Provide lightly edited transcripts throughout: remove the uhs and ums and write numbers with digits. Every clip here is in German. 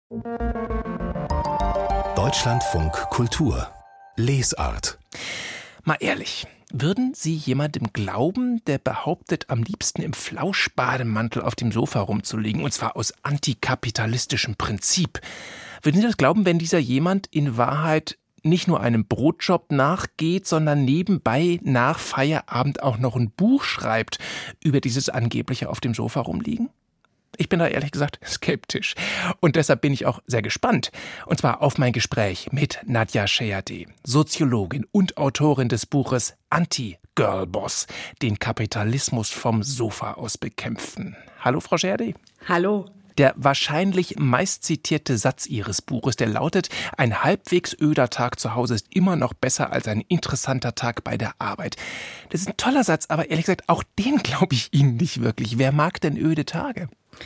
Deutschlandfunk Kultur Lesart. Mal ehrlich, würden Sie jemandem glauben, der behauptet, am liebsten im Flauschbademantel auf dem Sofa rumzuliegen, und zwar aus antikapitalistischem Prinzip? Würden Sie das glauben, wenn dieser jemand in Wahrheit nicht nur einem Brotjob nachgeht, sondern nebenbei nach Feierabend auch noch ein Buch schreibt über dieses angebliche auf dem Sofa rumliegen? Ich bin da ehrlich gesagt skeptisch. Und deshalb bin ich auch sehr gespannt. Und zwar auf mein Gespräch mit Nadja Sheardeh, Soziologin und Autorin des Buches Anti-Girlboss, den Kapitalismus vom Sofa aus bekämpfen. Hallo, Frau Sheardeh. Hallo. Der wahrscheinlich meistzitierte Satz Ihres Buches, der lautet: Ein halbwegs öder Tag zu Hause ist immer noch besser als ein interessanter Tag bei der Arbeit. Das ist ein toller Satz, aber ehrlich gesagt, auch den glaube ich Ihnen nicht wirklich. Wer mag denn öde Tage?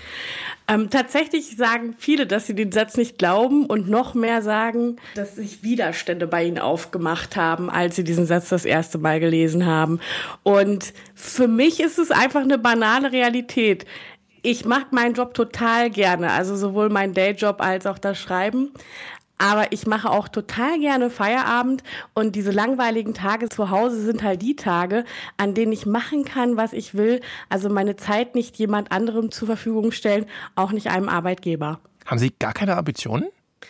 Tatsächlich sagen viele, dass sie den Satz nicht glauben, und noch mehr sagen, dass sich Widerstände bei ihnen aufgemacht haben, als sie diesen Satz das erste Mal gelesen haben. Und für mich ist es einfach eine banale Realität. Ich mache meinen Job total gerne, also sowohl meinen Dayjob als auch das Schreiben. Aber ich mache auch total gerne Feierabend, und diese langweiligen Tage zu Hause sind halt die Tage, an denen ich machen kann, was ich will. Also meine Zeit nicht jemand anderem zur Verfügung stellen, auch nicht einem Arbeitgeber. Haben Sie gar keine Ambitionen?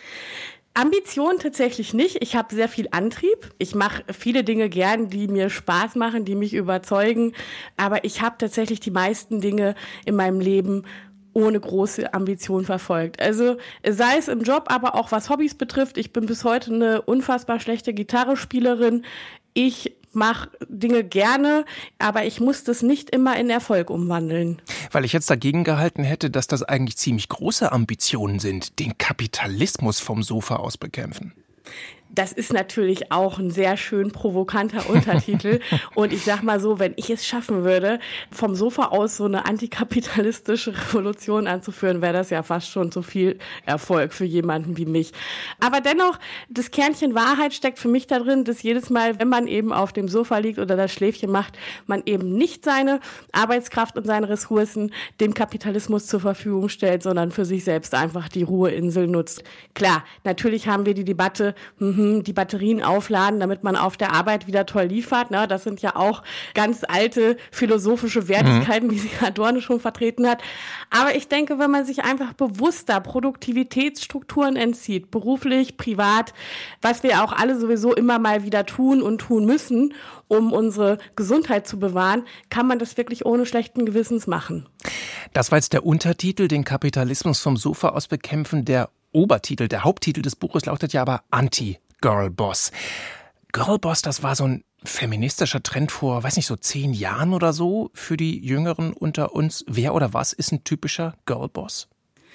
Ambition tatsächlich nicht. Ich habe sehr viel Antrieb. Ich mache viele Dinge gern, die mir Spaß machen, die mich überzeugen. Aber ich habe tatsächlich die meisten Dinge in meinem Leben ohne große Ambition verfolgt. Also sei es im Job, aber auch was Hobbys betrifft. Ich bin bis heute eine unfassbar schlechte Gitarrespielerin. Ich mache Dinge gerne, aber ich muss das nicht immer in Erfolg umwandeln. Weil ich jetzt dagegen gehalten hätte, dass das eigentlich ziemlich große Ambitionen sind, den Kapitalismus vom Sofa aus bekämpfen. Das ist natürlich auch ein sehr schön provokanter Untertitel. Und ich sag mal so, wenn ich es schaffen würde, vom Sofa aus so eine antikapitalistische Revolution anzuführen, wäre das ja fast schon zu viel Erfolg für jemanden wie mich. Aber dennoch, das Kernchen Wahrheit steckt für mich da drin, dass jedes Mal, wenn man eben auf dem Sofa liegt oder das Schläfchen macht, man eben nicht seine Arbeitskraft und seine Ressourcen dem Kapitalismus zur Verfügung stellt, sondern für sich selbst einfach die Ruheinsel nutzt. Klar, natürlich haben wir die Debatte, die Batterien aufladen, damit man auf der Arbeit wieder toll liefert. Ne? Das sind ja auch ganz alte philosophische Wertigkeiten, wie sie Adorno schon vertreten hat. Aber ich denke, wenn man sich einfach bewusster Produktivitätsstrukturen entzieht, beruflich, privat, was wir auch alle sowieso immer mal wieder tun und tun müssen, um unsere Gesundheit zu bewahren, kann man das wirklich ohne schlechten Gewissens machen. Das war jetzt der Untertitel, den Kapitalismus vom Sofa aus bekämpfen. Der Obertitel, der Haupttitel des Buches lautet ja aber Anti-Girlboss. Girlboss, das war so ein feministischer Trend vor, weiß nicht, so 10 Jahren oder so für die Jüngeren unter uns. Wer oder was ist ein typischer Girlboss?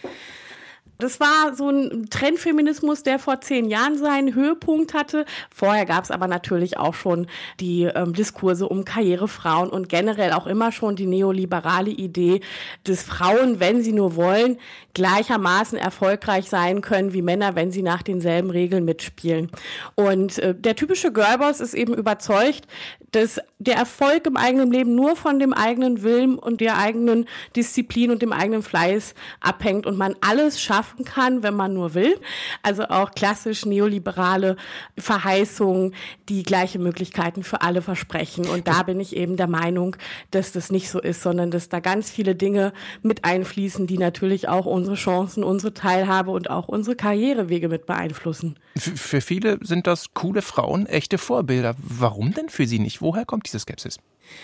Das war so ein Trendfeminismus, der vor 10 Jahren seinen Höhepunkt hatte. Vorher gab es aber natürlich auch schon die Diskurse um Karrierefrauen und generell auch immer schon die neoliberale Idee, dass Frauen, wenn sie nur wollen, gleichermaßen erfolgreich sein können wie Männer, wenn sie nach denselben Regeln mitspielen. Und der typische Girlboss ist eben überzeugt, dass der Erfolg im eigenen Leben nur von dem eigenen Willen und der eigenen Disziplin und dem eigenen Fleiß abhängt und man alles schaffen kann, wenn man nur will. Also auch klassisch neoliberale Verheißungen, die gleiche Möglichkeiten für alle versprechen. Und da bin ich eben der Meinung, dass das nicht so ist, sondern dass da ganz viele Dinge mit einfließen, die natürlich auch unsere Chancen, unsere Teilhabe und auch unsere Karrierewege mit beeinflussen. Für viele sind das coole Frauen, echte Vorbilder. Warum denn für Sie nicht? Woher kommt diese Skepsis?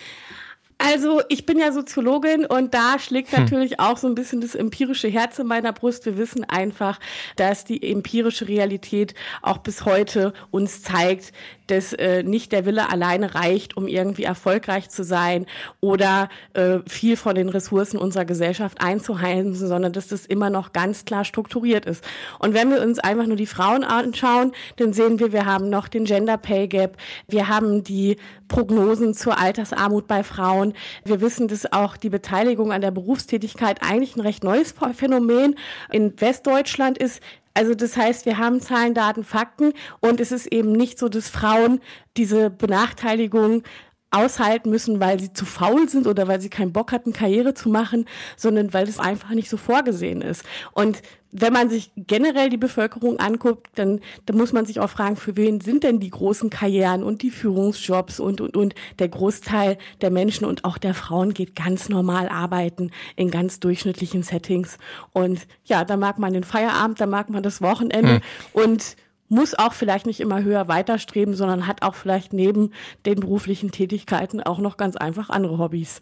Also ich bin ja Soziologin und da schlägt natürlich auch so ein bisschen das empirische Herz in meiner Brust. Wir wissen einfach, dass die empirische Realität auch bis heute uns zeigt, dass nicht der Wille alleine reicht, um irgendwie erfolgreich zu sein oder viel von den Ressourcen unserer Gesellschaft einzuheimsen, sondern dass das immer noch ganz klar strukturiert ist. Und wenn wir uns einfach nur die Frauen anschauen, dann sehen wir haben noch den Gender Pay Gap, wir haben die Prognosen zur Altersarmut bei Frauen. Wir wissen, dass auch die Beteiligung an der Berufstätigkeit eigentlich ein recht neues Phänomen in Westdeutschland ist. Also das heißt, wir haben Zahlen, Daten, Fakten und es ist eben nicht so, dass Frauen diese Benachteiligung aushalten müssen, weil sie zu faul sind oder weil sie keinen Bock hatten, Karriere zu machen, sondern weil es einfach nicht so vorgesehen ist. Und wenn man sich generell die Bevölkerung anguckt, dann muss man sich auch fragen, für wen sind denn die großen Karrieren und die Führungsjobs und. Der Großteil der Menschen und auch der Frauen geht ganz normal arbeiten in ganz durchschnittlichen Settings. Und ja, da mag man den Feierabend, da mag man das Wochenende und muss auch vielleicht nicht immer höher weiterstreben, sondern hat auch vielleicht neben den beruflichen Tätigkeiten auch noch ganz einfach andere Hobbys.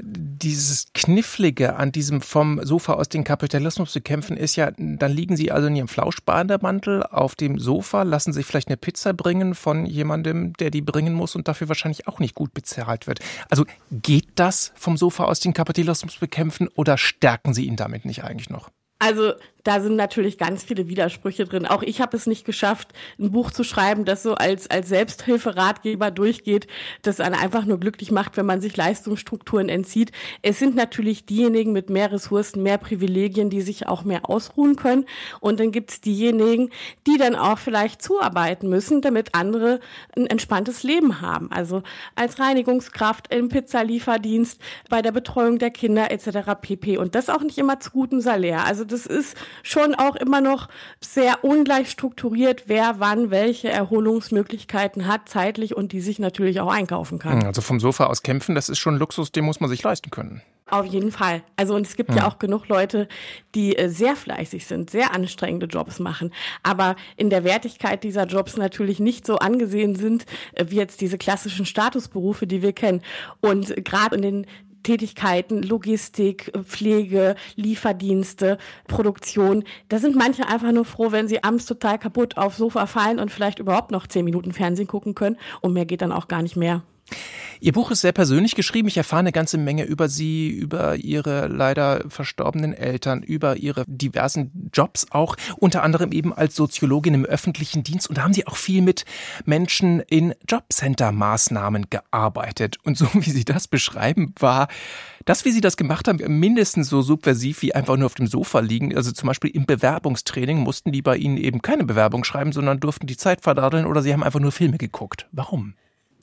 Dieses Knifflige an diesem vom Sofa aus den Kapitalismus bekämpfen ist ja, dann liegen Sie also in Ihrem Flauschbademantel auf dem Sofa, lassen sich vielleicht eine Pizza bringen von jemandem, der die bringen muss und dafür wahrscheinlich auch nicht gut bezahlt wird. Also geht das vom Sofa aus den Kapitalismus bekämpfen oder stärken Sie ihn damit nicht eigentlich noch? Also da sind natürlich ganz viele Widersprüche drin. Auch ich habe es nicht geschafft, ein Buch zu schreiben, das so als Selbsthilferatgeber durchgeht, das einen einfach nur glücklich macht, wenn man sich Leistungsstrukturen entzieht. Es sind natürlich diejenigen mit mehr Ressourcen, mehr Privilegien, die sich auch mehr ausruhen können. Und dann gibt es diejenigen, die dann auch vielleicht zuarbeiten müssen, damit andere ein entspanntes Leben haben. Also als Reinigungskraft im Pizzalieferdienst, bei der Betreuung der Kinder etc. pp. Und das auch nicht immer zu gutem Salär. Also das ist schon auch immer noch sehr ungleich strukturiert, wer wann welche Erholungsmöglichkeiten hat, zeitlich und die sich natürlich auch einkaufen kann. Also vom Sofa aus kämpfen, das ist schon Luxus, den muss man sich leisten können. Auf jeden Fall. Also und es gibt ja auch genug Leute, die sehr fleißig sind, sehr anstrengende Jobs machen, aber in der Wertigkeit dieser Jobs natürlich nicht so angesehen sind, wie jetzt diese klassischen Statusberufe, die wir kennen. Und gerade in den Tätigkeiten, Logistik, Pflege, Lieferdienste, Produktion. Da sind manche einfach nur froh, wenn sie abends total kaputt aufs Sofa fallen und vielleicht überhaupt noch 10 Minuten Fernsehen gucken können. Und mehr geht dann auch gar nicht mehr. Ihr Buch ist sehr persönlich geschrieben. Ich erfahre eine ganze Menge über Sie, über Ihre leider verstorbenen Eltern, über Ihre diversen Jobs auch, unter anderem eben als Soziologin im öffentlichen Dienst. Und da haben Sie auch viel mit Menschen in Jobcenter-Maßnahmen gearbeitet. Und so wie Sie das beschreiben, war das, wie Sie das gemacht haben, mindestens so subversiv wie einfach nur auf dem Sofa liegen. Also zum Beispiel im Bewerbungstraining mussten die bei Ihnen eben keine Bewerbung schreiben, sondern durften die Zeit verdadeln oder Sie haben einfach nur Filme geguckt. Warum?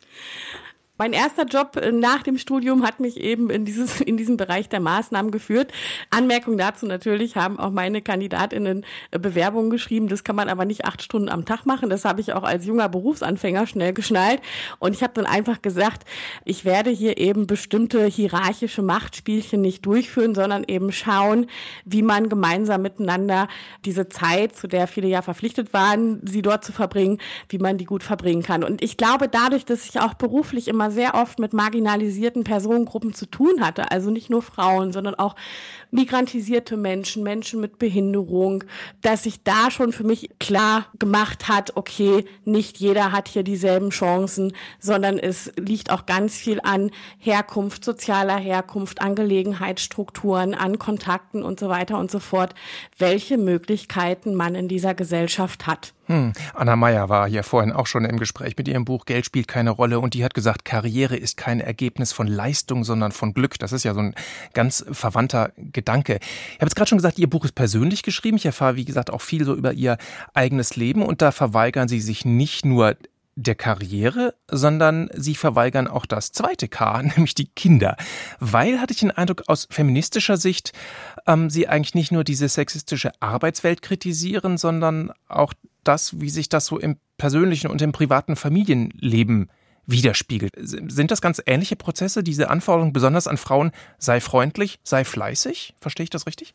Mein erster Job nach dem Studium hat mich eben in diesen Bereich der Maßnahmen geführt. Anmerkung dazu natürlich, haben auch meine KandidatInnen Bewerbungen geschrieben. Das kann man aber nicht 8 Stunden am Tag machen. Das habe ich auch als junger Berufsanfänger schnell geschnallt. Und ich habe dann einfach gesagt, ich werde hier eben bestimmte hierarchische Machtspielchen nicht durchführen, sondern eben schauen, wie man gemeinsam miteinander diese Zeit, zu der viele ja verpflichtet waren, sie dort zu verbringen, wie man die gut verbringen kann. Und ich glaube, dadurch, dass ich auch beruflich immer sehr oft mit marginalisierten Personengruppen zu tun hatte, also nicht nur Frauen, sondern auch migrantisierte Menschen, Menschen mit Behinderung, dass sich da schon für mich klar gemacht hat, okay, nicht jeder hat hier dieselben Chancen, sondern es liegt auch ganz viel an Herkunft, sozialer Herkunft, an Gelegenheitsstrukturen, an Kontakten und so weiter und so fort, welche Möglichkeiten man in dieser Gesellschaft hat. Anna Meyer war hier vorhin auch schon im Gespräch mit ihrem Buch Geld spielt keine Rolle und die hat gesagt, Karriere ist kein Ergebnis von Leistung, sondern von Glück. Das ist ja so ein ganz verwandter Gedanke. Ich habe jetzt gerade schon gesagt, Ihr Buch ist persönlich geschrieben. Ich erfahre, wie gesagt, auch viel so über Ihr eigenes Leben und da verweigern Sie sich nicht nur der Karriere, sondern Sie verweigern auch das zweite K, nämlich die Kinder. Weil, hatte ich den Eindruck, aus feministischer Sicht Sie eigentlich nicht nur diese sexistische Arbeitswelt kritisieren, sondern auch das, wie sich das so im persönlichen und im privaten Familienleben widerspiegelt. Sind das ganz ähnliche Prozesse, diese Anforderungen besonders an Frauen, sei freundlich, sei fleißig? Verstehe ich das richtig?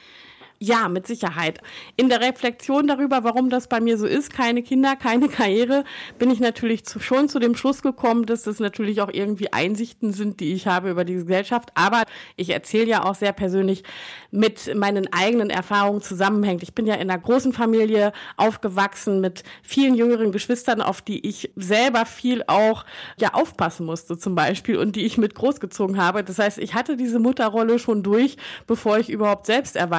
Ja, mit Sicherheit. In der Reflexion darüber, warum das bei mir so ist, keine Kinder, keine Karriere, bin ich natürlich schon zu dem Schluss gekommen, dass das natürlich auch irgendwie Einsichten sind, die ich habe über die Gesellschaft. Aber ich erzähle ja auch sehr persönlich mit meinen eigenen Erfahrungen zusammenhängt. Ich bin ja in einer großen Familie aufgewachsen mit vielen jüngeren Geschwistern, auf die ich selber viel auch aufpassen musste zum Beispiel und die ich mit großgezogen habe. Das heißt, ich hatte diese Mutterrolle schon durch, bevor ich überhaupt selbst erwachsen war.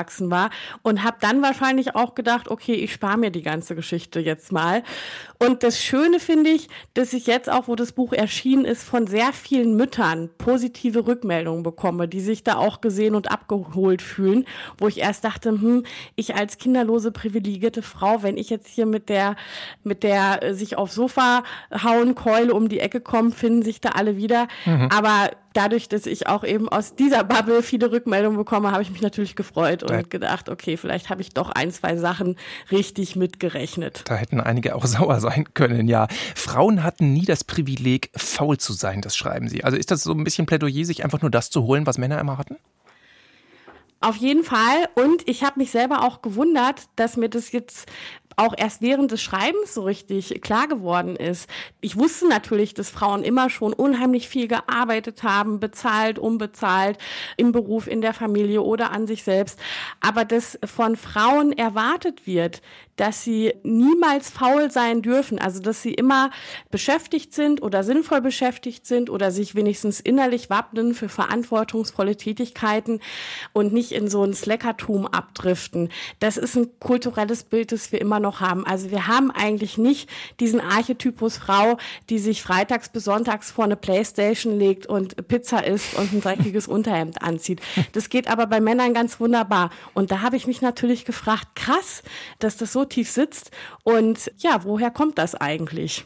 war und habe dann wahrscheinlich auch gedacht, okay, ich spare mir die ganze Geschichte jetzt mal. Und das Schöne finde ich, dass ich jetzt auch, wo das Buch erschienen ist, von sehr vielen Müttern positive Rückmeldungen bekomme, die sich da auch gesehen und abgeholt fühlen, wo ich erst dachte, ich als kinderlose, privilegierte Frau, wenn ich jetzt hier mit der sich aufs Sofa hauen Keule um die Ecke kommen, finden sich da alle wieder. Aber dadurch, dass ich auch eben aus dieser Bubble viele Rückmeldungen bekomme, habe ich mich natürlich gefreut und gedacht, okay, vielleicht habe ich doch 1, 2 Sachen richtig mitgerechnet. Da hätten einige auch sauer sein können, ja. Frauen hatten nie das Privileg, faul zu sein, das schreiben Sie. Also ist das so ein bisschen Plädoyer, sich einfach nur das zu holen, was Männer immer hatten? Auf jeden Fall. Und ich habe mich selber auch gewundert, dass mir das jetzt auch erst während des Schreibens so richtig klar geworden ist. Ich wusste natürlich, dass Frauen immer schon unheimlich viel gearbeitet haben, bezahlt, unbezahlt, im Beruf, in der Familie oder an sich selbst. Aber dass von Frauen erwartet wird, dass sie niemals faul sein dürfen, also dass sie immer beschäftigt sind oder sinnvoll beschäftigt sind oder sich wenigstens innerlich wappnen für verantwortungsvolle Tätigkeiten und nicht in so ein Slackertum abdriften. Das ist ein kulturelles Bild, das wir immer noch haben. Also wir haben eigentlich nicht diesen Archetypus Frau, die sich freitags bis sonntags vor eine Playstation legt und Pizza isst und ein dreckiges Unterhemd anzieht. Das geht aber bei Männern ganz wunderbar. Und da habe ich mich natürlich gefragt, krass, dass das so tief sitzt. Und ja, woher kommt das eigentlich?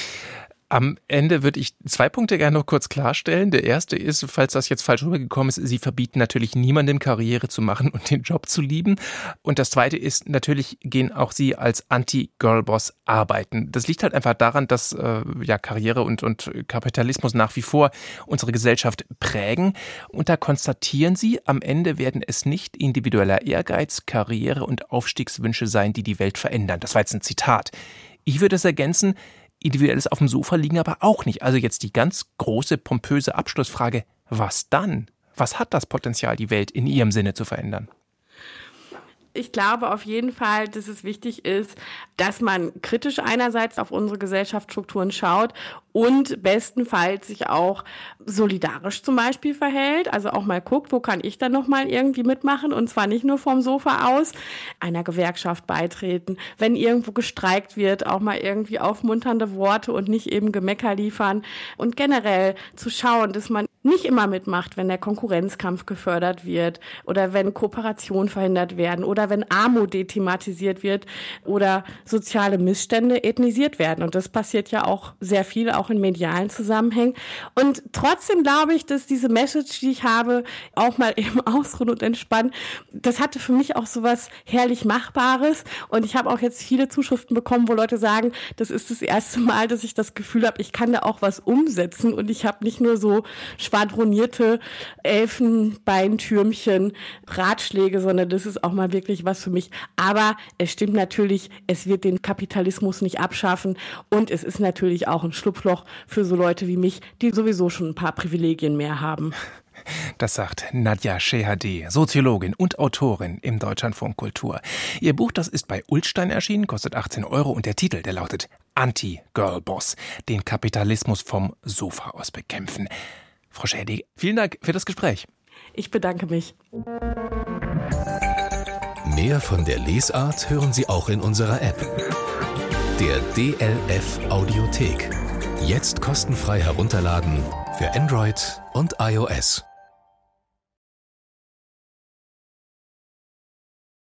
Am Ende würde ich 2 Punkte gerne noch kurz klarstellen. Der erste ist, falls das jetzt falsch rübergekommen ist, Sie verbieten natürlich niemandem Karriere zu machen und den Job zu lieben. Und das zweite ist, natürlich gehen auch Sie als Anti-Girlboss arbeiten. Das liegt halt einfach daran, dass Karriere und Kapitalismus nach wie vor unsere Gesellschaft prägen. Und da konstatieren Sie, am Ende werden es nicht individueller Ehrgeiz, Karriere und Aufstiegswünsche sein, die die Welt verändern. Das war jetzt ein Zitat. Ich würde es ergänzen, Individuelles auf dem Sofa liegen aber auch nicht. Also jetzt die ganz große, pompöse Abschlussfrage, was dann? Was hat das Potenzial, die Welt in Ihrem Sinne zu verändern? Ich glaube auf jeden Fall, dass es wichtig ist, dass man kritisch einerseits auf unsere Gesellschaftsstrukturen schaut und bestenfalls sich auch solidarisch zum Beispiel verhält. Also auch mal guckt, wo kann ich dann nochmal irgendwie mitmachen und zwar nicht nur vom Sofa aus, einer Gewerkschaft beitreten. Wenn irgendwo gestreikt wird, auch mal irgendwie aufmunternde Worte und nicht eben Gemecker liefern und generell zu schauen, dass man nicht immer mitmacht, wenn der Konkurrenzkampf gefördert wird oder wenn Kooperationen verhindert werden oder wenn Armut dethematisiert wird oder soziale Missstände ethnisiert werden. Und das passiert ja auch sehr viel, auch in medialen Zusammenhängen. Und trotzdem glaube ich, dass diese Message, die ich habe, auch mal eben ausruhen und entspannen, das hatte für mich auch so was herrlich Machbares. Und ich habe auch jetzt viele Zuschriften bekommen, wo Leute sagen, das ist das erste Mal, dass ich das Gefühl habe, ich kann da auch was umsetzen und ich habe nicht nur so schwadronierte Elfenbeintürmchen, Ratschläge, sondern das ist auch mal wirklich was für mich. Aber es stimmt natürlich, es wird den Kapitalismus nicht abschaffen und es ist natürlich auch ein Schlupfloch für so Leute wie mich, die sowieso schon ein paar Privilegien mehr haben. Das sagt Nadja Shehadeh, Soziologin und Autorin im Deutschlandfunk Kultur. Ihr Buch, das ist bei Ullstein erschienen, kostet 18 € und der Titel, der lautet Anti-Girl-Boss, den Kapitalismus vom Sofa aus bekämpfen. Frau Shehadeh, vielen Dank für das Gespräch. Ich bedanke mich. Mehr von der Lesart hören Sie auch in unserer App. Der DLF Audiothek. Jetzt kostenfrei herunterladen für Android und iOS.